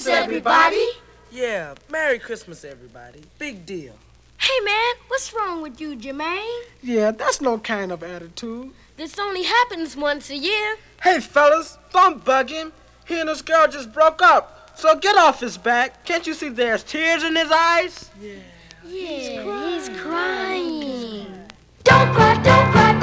Christmas, everybody. Yeah, Merry Christmas, everybody. Big deal. Hey, man, what's wrong with you, Jermaine? Yeah, that's no kind of attitude. This only happens once a year. Hey, fellas, don't bug him. He and this girl just broke up. So get off his back. Can't you see there's tears in his eyes? Yeah, he's crying. Don't cry, don't cry.